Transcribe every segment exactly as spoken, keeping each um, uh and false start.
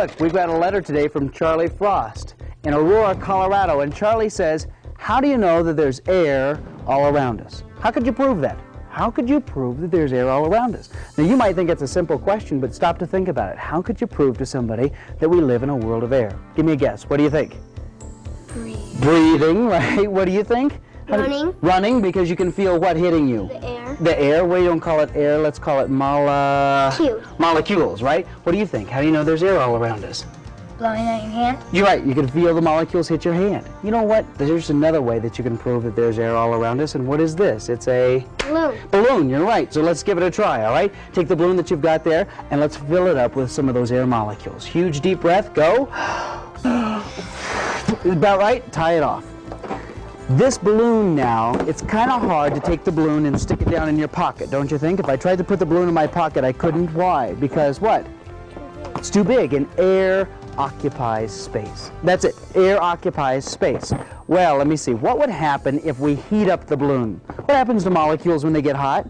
Look, we've got a letter today from Charlie Frost in Aurora, Colorado, and Charlie says, how do you know that there's air all around us? How could you prove that? How could you prove that there's air all around us? Now, you might think it's a simple question, but stop to think about it. How could you prove to somebody that we live in a world of air? Give me a guess. What do you think? Breathe. Breathing, right? What do you think? Running. Do, running, because you can feel what hitting you? The air. The air. We don't call it air. Let's call it mola... molecules, right? What do you think? How do you know there's air all around us? Blowing on your hand. You're right. You can feel the molecules hit your hand. You know what? There's another way that you can prove that there's air all around us. And what is this? It's a... Balloon. Balloon. You're right. So let's give it a try, all right? Take the balloon that you've got there, and let's fill it up with some of those air molecules. Huge, deep breath. Go. About right. Tie it off. This balloon now, it's kind of hard to take the balloon and stick it down in your pocket, don't you think? If I tried to put the balloon in my pocket, I couldn't. Why? Because what? It's too big, and air occupies space. That's it. Air occupies space. Well, let me see. What would happen if we heat up the balloon? What happens to molecules when they get hot?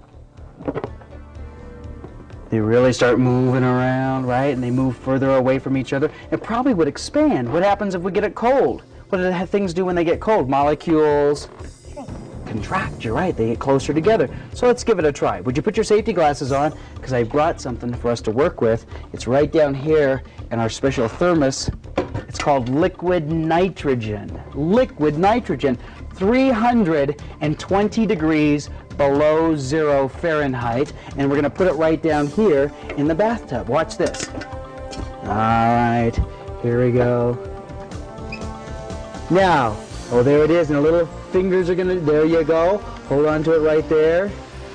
They really start moving around, right? And they move further away from each other. It probably would expand. What happens if we get it cold? What do things do when they get cold? Molecules contract. You're right. They get closer together. So let's give it a try. Would you put your safety glasses on? Because I brought something for us to work with. It's right down here in our special thermos. It's called liquid nitrogen. Liquid nitrogen. three hundred twenty degrees below zero Fahrenheit. And we're going to put it right down here in the bathtub. Watch this. All right. Here we go. Now, oh, there it is, and the little fingers are gonna, there you go. Hold on to it right there.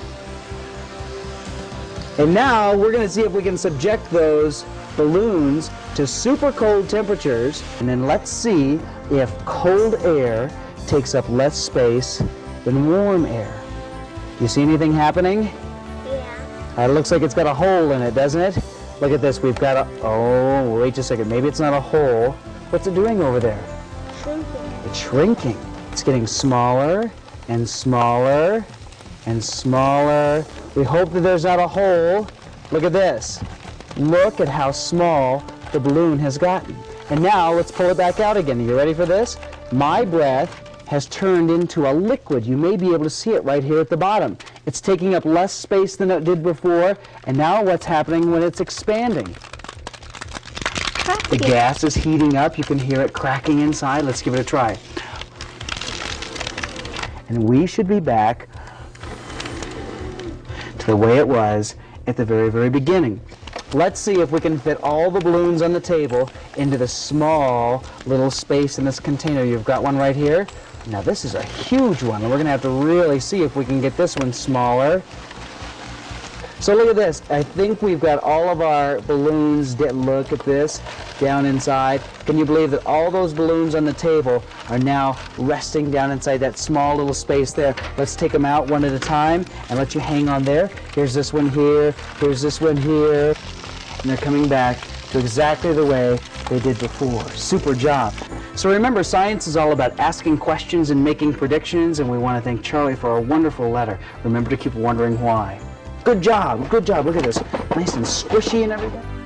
And now we're gonna see if we can subject those balloons to super cold temperatures, and then let's see if cold air takes up less space than warm air. You see anything happening? Yeah. Uh, it looks like it's got a hole in it, doesn't it? Look at this, we've got a, oh, wait just a second, maybe it's not a hole. What's it doing over there? Shrinking. It's shrinking. It's getting smaller and smaller and smaller. We hope that there's not a hole. Look at this. Look at how small the balloon has gotten. And now let's pull it back out again. Are you ready for this? My breath has turned into a liquid. You may be able to see it right here at the bottom. It's taking up less space than it did before. And now what's happening when it's expanding? The gas is heating up. You can hear it cracking inside. Let's give it a try. And we should be back to the way it was at the very, very beginning. Let's see if we can fit all the balloons on the table into the small little space in this container. You've got one right here. Now this is a huge one, and we're going to have to really see if we can get this one smaller. So look at this. I think we've got all of our balloons. Look at this down inside. Can you believe that all those balloons on the table are now resting down inside that small little space there? Let's take them out one at a time and let you hang on there. Here's this one here. Here's this one here. And they're coming back to exactly the way they did before. Super job. So remember, science is all about asking questions and making predictions, and we want to thank Charlie for a wonderful letter. Remember to keep wondering why. Good job, good job. Look at this. Nice and squishy and everything.